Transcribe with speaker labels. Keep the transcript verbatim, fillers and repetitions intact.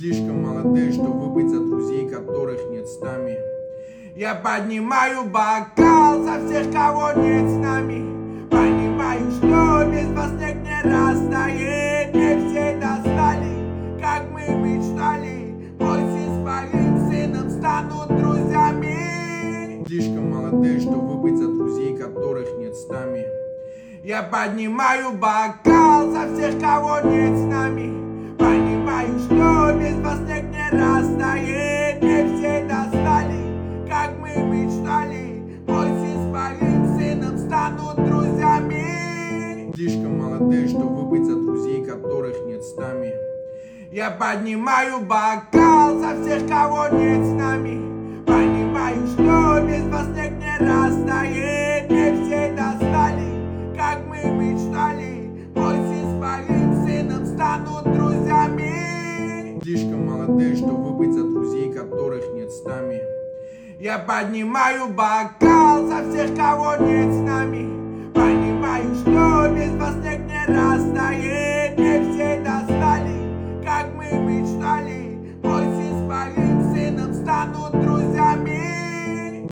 Speaker 1: Слишком молодые, чтобы быть за друзей, которых нет с нами. Я поднимаю бокал за всех, кого нет с нами. Понимаю, что без вас снег не растает. Не все достали, как мы мечтали. Мой с своим сыном станут друзьями. Слишком молодые, чтобы быть за друзей, которых нет с нами. Я поднимаю бокал за всех, кого нет с нами. Понимаю, что без вас снег не растает. Не все достали, как мы мечтали. Мой с своим сыном станут друзьями. Слишком молодые, чтобы быть за друзей, которых нет с нами. Я поднимаю бокал за всех, кого нет с нами. Понимаю, что без вас снег не растает. Не все достали, как мы мечтали. Мой с своим сыном станут друзьями. Слишком молодые, чтобы быть за друзей, которых нет с нами. Я поднимаю бокал за всех, кого нет с нами. Понимаю, что